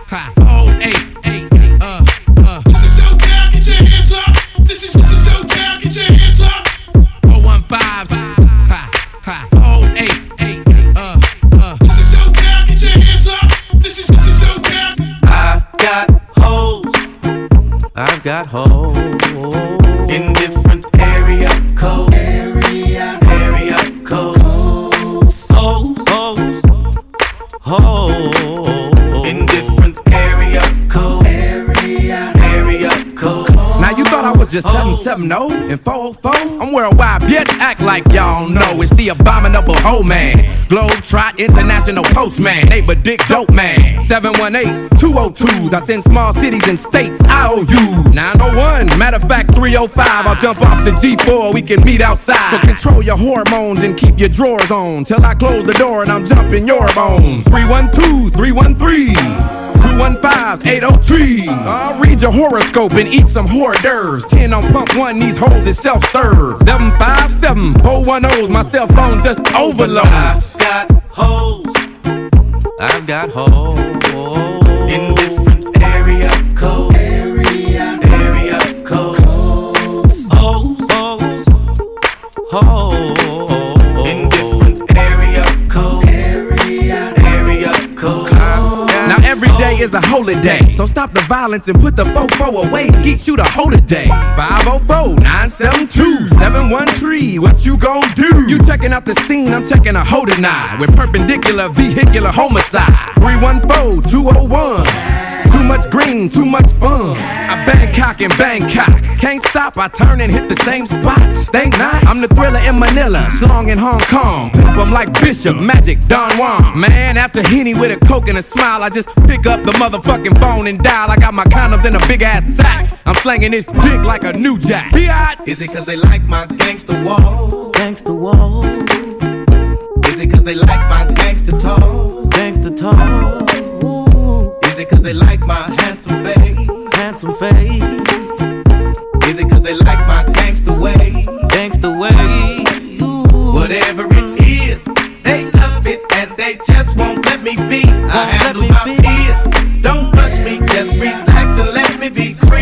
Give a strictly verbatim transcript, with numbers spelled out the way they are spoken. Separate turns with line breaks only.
ha. Oh, eight, eight, eight, uh, uh.
This is your town, get your hands up. This is, this is your town, get your hands up.
Oh, one five, ha, ha. Oh, eight, eight, eight, uh, uh.
This is your town, get your hands up. This is, this is your town.
I got hoes. I've got hoes in different area codes. Area, area codes. Hoes, hoes, hoes in different area codes. Area, area codes.
Now you thought I was just seven seven zero and four oh four? I'm worldwide, bitch, act like y'all know. It's the abominable hoe man, Globetrot International Postman, neighbor dick dope man. Seven one eights, two oh twos, I send small cities and states I O Us. Nine oh one, matter of fact three oh five, I'll jump off the G four, we can meet outside. So control your hormones and keep your drawers on till I close the door and I'm jumping your bones. Three one two, three one three, two one five, eight oh three. I'll read your horoscope and eat some hors d'oeuvres. Ten on pump one, these hoes is self-serve. Seven five seven, four one ohs, my cell phone just overload.
I've got hoes. I've got hoes in different area codes. Area, area codes. Hoes, hoes, hoes in different area codes. Area, area codes.
Now every day is a holiday, so stop the violence and put the fofo away. Skeet shoot a hoe today. five oh four, nine seven two, seven one three, what you gon' do? You checking out the scene, I'm checking a hoe tonight with perpendicular vehicular homicide. Three one four, two oh one, too much green, too much fun. I Bangkok and Bangkok, can't stop, I turn and hit the same spot. Think not, I'm the thriller in Manila, Slong in Hong Kong. Pimp 'em like Bishop, Magic, Don Juan. Man, after Henny with a coke and a smile, I just pick up the motherfucking phone and dial. I got my condoms in a big ass sack, I'm slanging this dick like a new jack. Biatch.
Is it cause they like my gangsta wall? Gangsta wall. Is it cause they like my gangsta talk? Gangsta talk. Is it cause they like my handsome face? Handsome face. Is it cause they like my gangsta way? Gangsta way. Ooh. Whatever it is, they love it and they just won't let me be. I handle my fears. Don't rush me, just relax and let me be crazy.